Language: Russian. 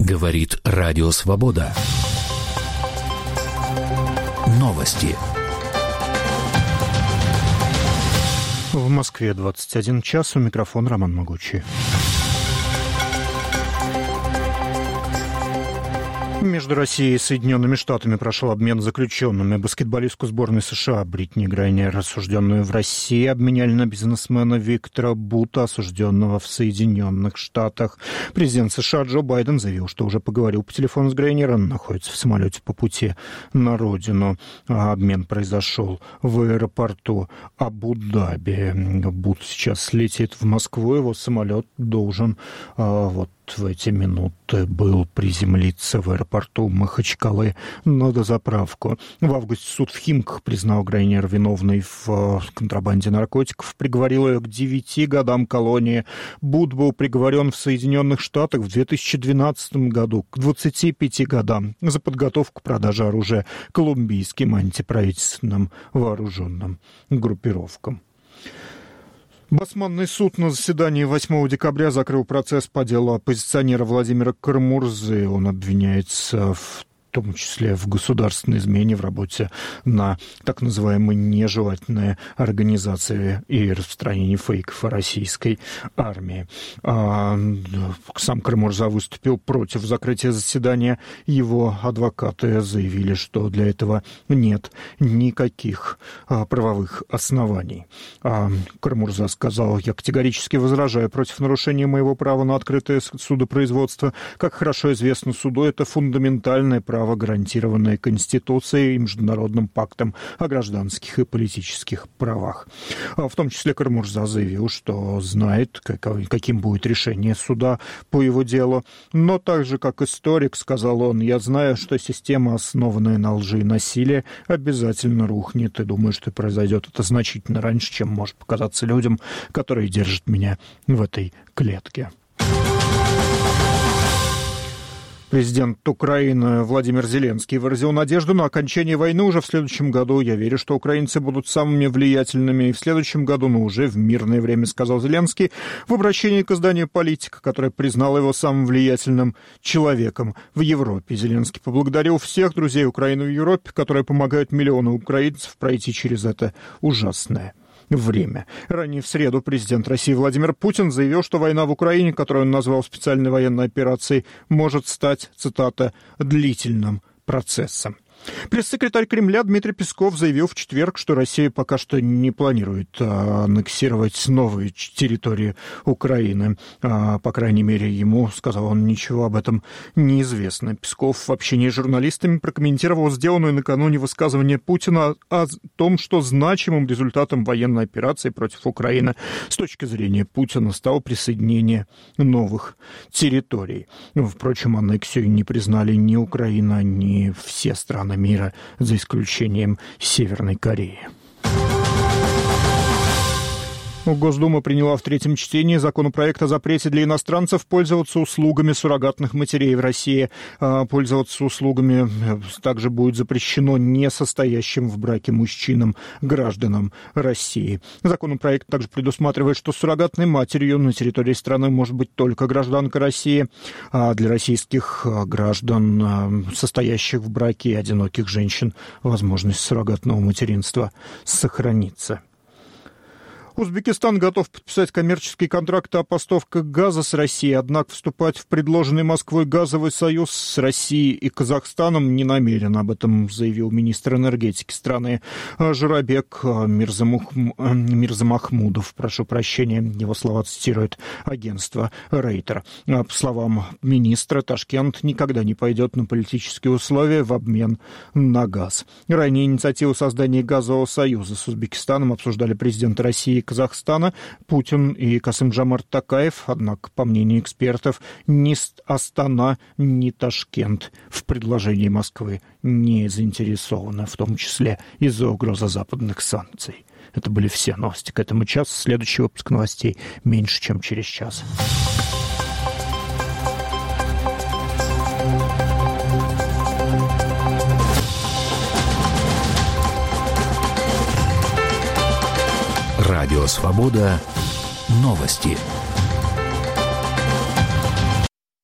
Говорит Радио Свобода. Новости. В Москве 21 час. У микрофона Роман Могучий. Между Россией и Соединенными Штатами прошел обмен заключенными. Баскетболистку сборной США Бритни Грайнер, осужденную в России, обменяли на бизнесмена Виктора Бута, осужденного в Соединенных Штатах. Президент США Джо Байден заявил, что уже поговорил по телефону с Грайнер. Он находится в самолете по пути на родину. Обмен произошел в аэропорту Абу-Даби. Бут сейчас летит в Москву. Его самолет должен в эти минуты был приземлиться в аэропорту Махачкалы на дозаправку. В августе суд в Химках признал Грайнер виновной в контрабанде наркотиков, приговорил ее к 9 годам колонии. Бут был приговорен в Соединенных Штатах в 2012 году к 25 годам за подготовку к продаже оружия колумбийским антиправительственным вооруженным группировкам. Басманный суд на заседании 8 декабря закрыл процесс по делу оппозиционера Владимира Кара-Мурзы. Он обвиняется в том числе в государственной измене, в работе на так называемой нежелательной организации и распространении фейков о российской армии. Сам Кара-Мурза выступил против закрытия заседания. Его адвокаты заявили, что для этого нет никаких правовых оснований. Кара-Мурза сказал: «Я категорически возражаю против нарушения моего права на открытое судопроизводство. Как хорошо известно суду, это фундаментальное право, гарантированное Конституцией и Международным пактом о гражданских и политических правах». В том числе Кара-Мурза заявил, что знает, каким будет решение суда по его делу. Но так же, как историк, сказал он: «Я знаю, что система, основанная на лжи и насилии, обязательно рухнет, и думаю, что произойдет это значительно раньше, чем может показаться людям, которые держат меня в этой клетке». Президент Украины Владимир Зеленский выразил надежду на окончание войны уже в следующем году. «Я верю, что украинцы будут самыми влиятельными и в следующем году, но уже в мирное время», сказал Зеленский в обращении к изданию «Политика», которое признало его самым влиятельным человеком в Европе. Зеленский поблагодарил всех друзей Украины в Европе, которые помогают миллионам украинцев пройти через это ужасное время. Ранее в среду президент России Владимир Путин заявил, что война в Украине, которую он назвал специальной военной операцией, может стать, цитата, «длительным процессом». Пресс-секретарь Кремля Дмитрий Песков заявил в четверг, что Россия пока что не планирует аннексировать новые территории Украины. По крайней мере, ему, сказал он, ничего об этом не известно. Песков в общении с журналистами прокомментировал сделанное накануне высказывание Путина о том, что значимым результатом военной операции против Украины с точки зрения Путина стало присоединение новых территорий. Впрочем, аннексию не признали ни Украина, ни все страны мира, за исключением Северной Кореи. Госдума приняла в третьем чтении законопроект о запрете для иностранцев пользоваться услугами суррогатных матерей в России. Пользоваться услугами также будет запрещено несостоящим в браке мужчинам, гражданам России. Законопроект также предусматривает, что суррогатной матерью на территории страны может быть только гражданка России, а для российских граждан, состоящих в браке, и одиноких женщин, возможность суррогатного материнства сохранится. Узбекистан готов подписать коммерческие контракты о поставках газа с Россией, однако вступать в предложенный Москвой газовый союз с Россией и Казахстаном не намерен. Об этом заявил министр энергетики страны Журабек Мирзамахмудов. Прошу прощения, его слова цитирует агентство Рейтер. По словам министра, Ташкент никогда не пойдет на политические условия в обмен на газ. Ранее инициативу создания газового союза с Узбекистаном обсуждали президенты России и Казахстана Путин и Касым-Жомарт Токаев, однако, по мнению экспертов, ни Астана, ни Ташкент в предложении Москвы не заинтересованы, в том числе из-за угрозы западных санкций. Это были все новости к этому часу. Следующий выпуск новостей меньше, чем через час. Радио «Свобода». Новости.